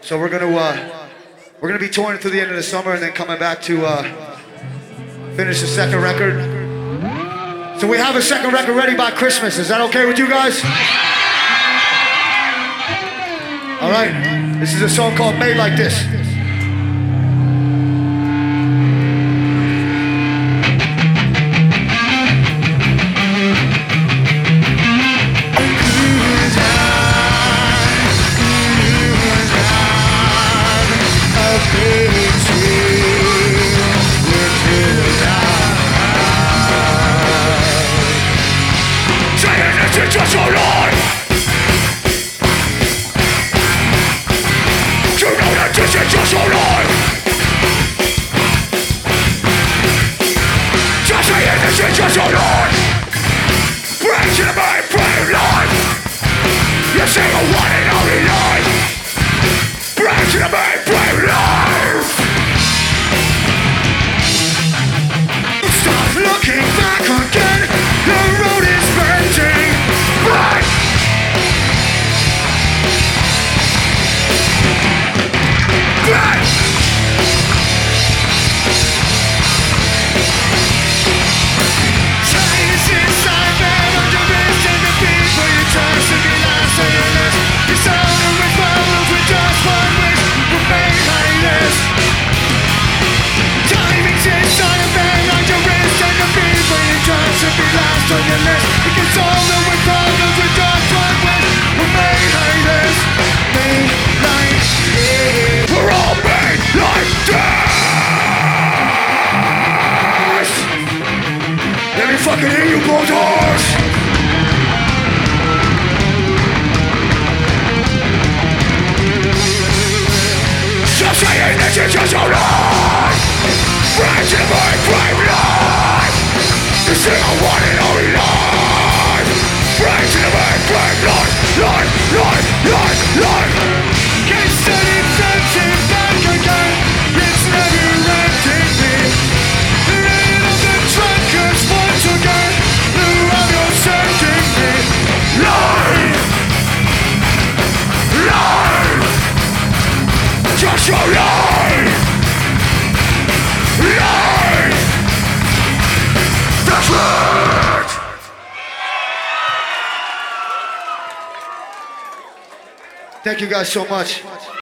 So we're gonna be touring through the end of the summer and then coming back to finish the second record. So we have a second record ready by Christmas. Is that okay with you guys? All right. This is a song called Made Like This. Just your life. You know that this is just your life. Just saying this is just your life. Bring to me, bring life. You say a one and only life. Bring to me, bring life. Stop looking back again. The road is bending. Right. Right. Chains inside them under wrist and the people you trust to be last on your list. You're sounding with problems with just one wish. We're made like this. Timing's inside of them under wrist and the people you trust to be last on your list. It gets older with problems with just one wish. We're made like this. Made like this. We're all made like this. Let me fucking hear you, Bulldogs! Just saying this is just your life. Bring to me, bring life. You sing a one and only life. Bring to me, bring life. Life, life, life, life. Can't study something back again. It's never ending me. Rain on the truckers once again. The road you're sending me. Life. Life. Just your life. Life. That's it. Thank you guys so much.